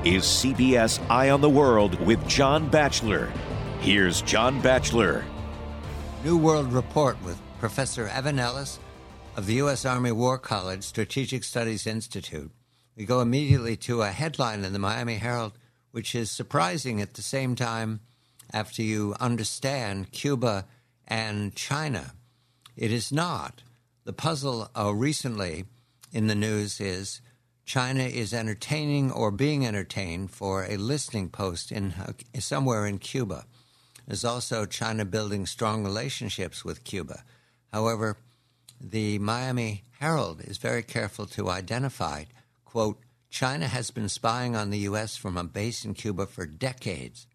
is CBS Eye on the World with John Batchelor. Here's John Batchelor. New World Report with Professor Evan Ellis of the U.S. Army War College Strategic Studies Institute. We go immediately to a headline in the Miami Herald, which is surprising at the same time after you understand Cuba and China. It is not. The puzzle recently in the news is China is entertaining or being entertained for a listening post in somewhere in Cuba. There's also China building strong relationships with Cuba. However, the Miami Herald is very careful to identify, quote, China has been spying on the U.S. from a base in Cuba for decades.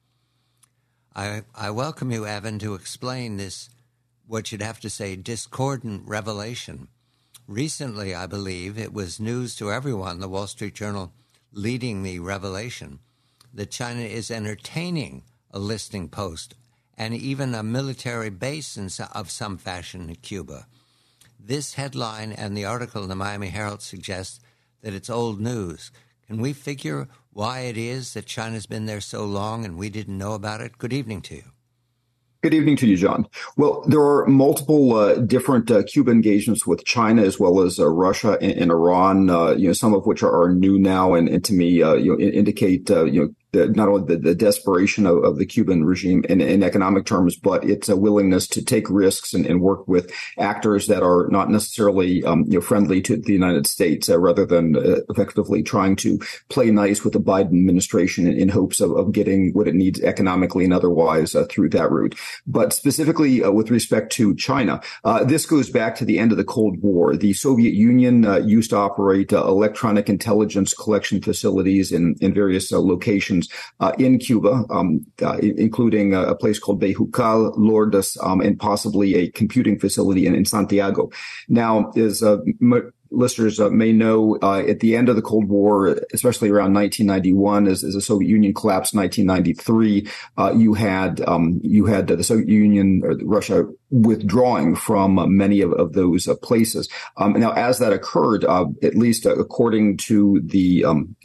I welcome you, Evan, to explain this, what you'd have to say, discordant revelation. Recently, I believe, it was news to everyone, the Wall Street Journal leading the revelation, that China is entertaining a listening post and even a military base of some fashion in Cuba. This headline and the article in the Miami Herald suggests that it's old news. Can we figure why it is that China's been there so long and we didn't know about it? Good evening to you. Good evening to you, John. Well, there are multiple different Cuba engagements with China as well as Russia and Iran, some of which are new now and to me, indicate, not only the desperation of the Cuban regime in economic terms, but its willingness to take risks and work with actors that are not necessarily friendly to the United States, rather than effectively trying to play nice with the Biden administration in hopes of getting what it needs economically and otherwise through that route. But specifically with respect to China, this goes back to the end of the Cold War. The Soviet Union used to operate electronic intelligence collection facilities in various locations in Cuba, including a place called Bejucal, Lourdes, and possibly a computing facility in Santiago. Now, as listeners may know, at the end of the Cold War, especially around 1991, as the Soviet Union collapsed in 1993, you had the Soviet Union or Russia withdrawing from many of those places. Now, as that occurred, at least according to the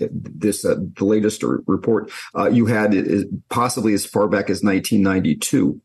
latest report, you had possibly as far back as 1992.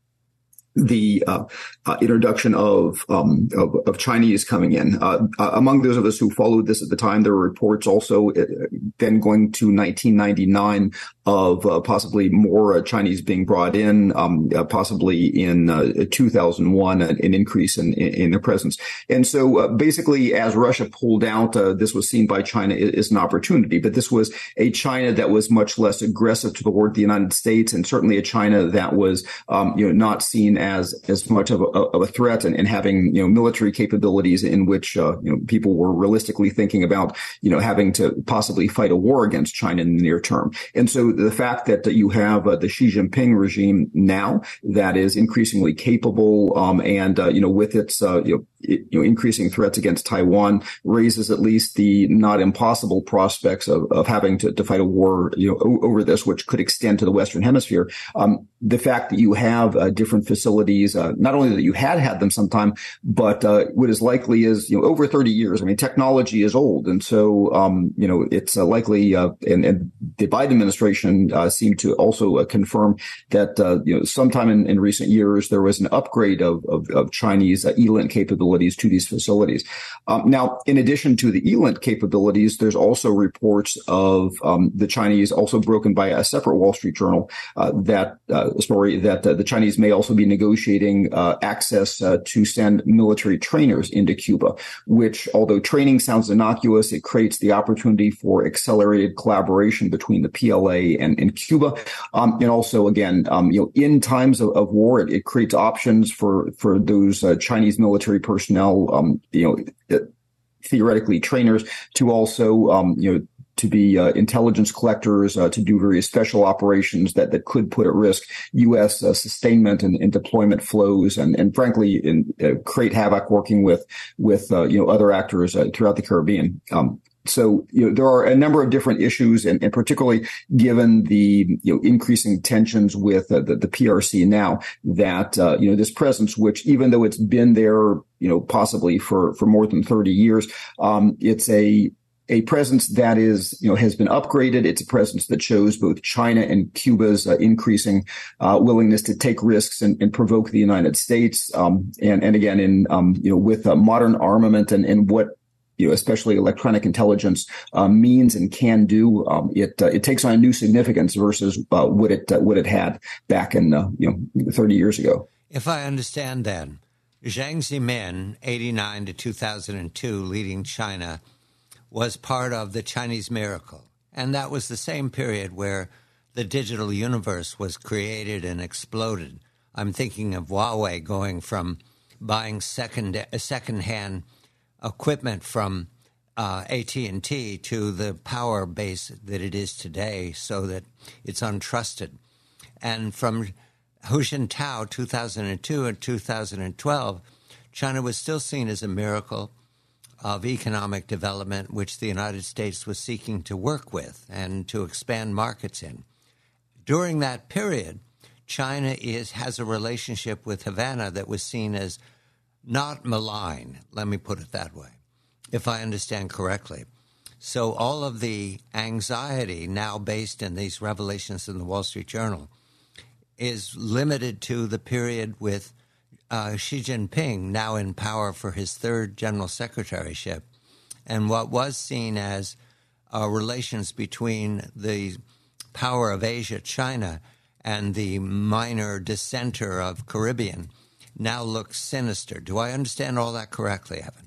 The introduction of Chinese coming in. Among those of us who followed this at the time, there were reports also then going to 1999 of possibly more Chinese being brought in, possibly in 2001, an increase in their presence. And so basically, as Russia pulled out, this was seen by China as an opportunity. But this was a China that was much less aggressive toward the United States, and certainly a China that was not seen as much of a threat and having military capabilities in which people were realistically thinking about having to possibly fight a war against China in the near term. And so the fact that you have the Xi Jinping regime now that is increasingly capable and with its increasing threats against Taiwan raises at least the not impossible prospects of having to fight a war over this, which could extend to the Western Hemisphere. The fact that you have different facilities, not only that you had them sometime, but what is likely is over 30 years. I mean, technology is old, and so it's likely, and the Biden administration seemed to also confirm that sometime in recent years there was an upgrade of Chinese ELINT capabilities to these facilities. Now, in addition to the ELINT capabilities, there's also reports of the Chinese, also broken by a separate Wall Street Journal, story that the Chinese may also be negotiating access to send military trainers into Cuba, which, although training sounds innocuous, it creates the opportunity for accelerated collaboration between the PLA and Cuba. And also, again, in times of war, it creates options for those Chinese military personnel, theoretically trainers, to also, to be intelligence collectors, to do various special operations that could put at risk U.S. Sustainment and deployment flows, and frankly, create havoc working with other actors throughout the Caribbean. So, there are a number of different issues, and particularly given the, increasing tensions with the PRC now, that, this presence, which even though it's been there, possibly for more than 30 years, it's a a presence that is, has been upgraded. It's a presence that shows both China and Cuba's increasing willingness to take risks and provoke the United States. And again, with modern armament and what, especially electronic intelligence means and can do, it takes on a new significance versus what it had back in 30 years ago. If I understand, then Jiang Zemin, 1989 to 2002, leading China, was part of the Chinese miracle. And that was the same period where the digital universe was created and exploded. I'm thinking of Huawei going from buying second-hand equipment from AT&T to the power base that it is today, so that it's untrusted. And from Hu Jintao, 2002 and 2012, China was still seen as a miracle of economic development, which the United States was seeking to work with and to expand markets in. During that period, China has a relationship with Havana that was seen as not malign, let me put it that way, if I understand correctly. So all of the anxiety now based in these revelations in the Wall Street Journal is limited to the period with Xi Jinping now in power for his third general secretaryship, and what was seen as relations between the power of Asia, China, and the minor dissenter of Caribbean now looks sinister. Do I understand all that correctly, Evan?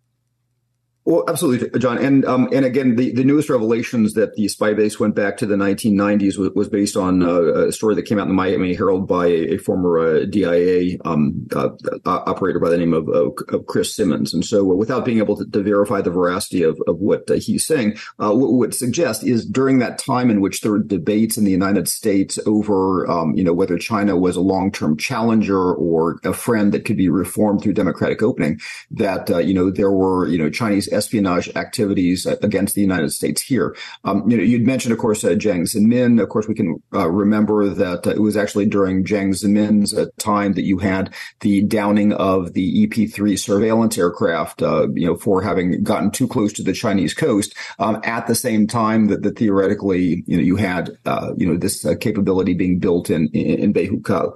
Well, absolutely, John. And again, the newest revelations that the spy base went back to the 1990s was based on a story that came out in the Miami Herald by a former DIA operator by the name of Chris Simmons. And so without being able to verify the veracity of what he's saying, what would suggest is during that time in which there were debates in the United States over, whether China was a long-term challenger or a friend that could be reformed through democratic opening, that, there were, Chinese espionage activities against the United States here. You'd mentioned, of course, Jiang Zemin. Of course, we can remember that it was actually during Jiang Zemin's time that you had the downing of the EP-3 surveillance aircraft, for having gotten too close to the Chinese coast. At the same time that theoretically, you had, this capability being built in Beihukal.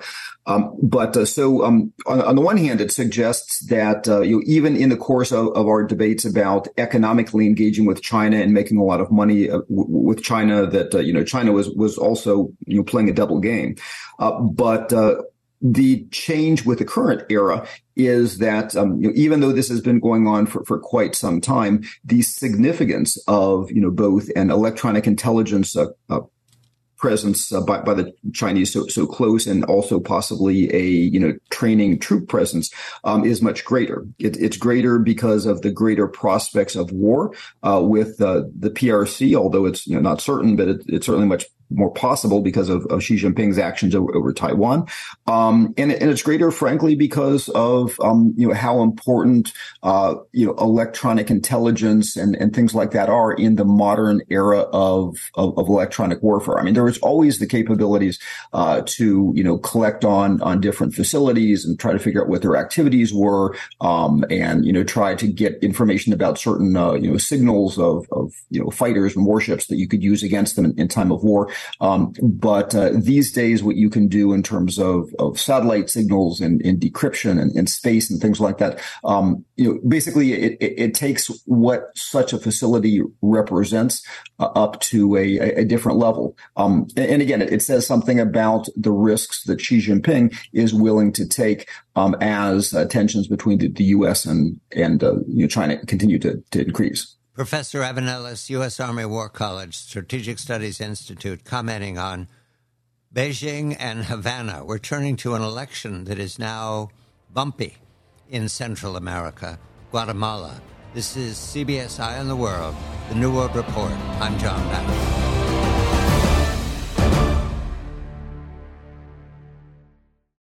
So on the one hand, it suggests that even in the course of our debates about economically engaging with China and making a lot of money with China, that China was also playing a double game. But the change with the current era is that even though this has been going on for quite some time, the significance of both an electronic intelligence presence by the Chinese so close, and also possibly a training troop presence is much greater. It's greater because of the greater prospects of war with the PRC, although it's not certain, but it's certainly much more possible because of Xi Jinping's actions over Taiwan. And it's greater, frankly, because of, how important, electronic intelligence and things like that are in the modern era of electronic warfare. I mean, there was always the capabilities, to, collect on different facilities and try to figure out what their activities were, and, try to get information about certain, signals of fighters and warships that you could use against them in time of war. But these days, what you can do in terms of satellite signals and decryption and space and things like that, basically it takes what such a facility represents up to a different level. And again, it says something about the risks that Xi Jinping is willing to take as tensions between the U.S. and China continue to increase. Professor Evan Ellis, U.S. Army War College, Strategic Studies Institute, commenting on Beijing and Havana. We're turning to an election that is now bumpy in Central America, Guatemala. This is CBS Eye on the World, the New World Report. I'm John Batchelor.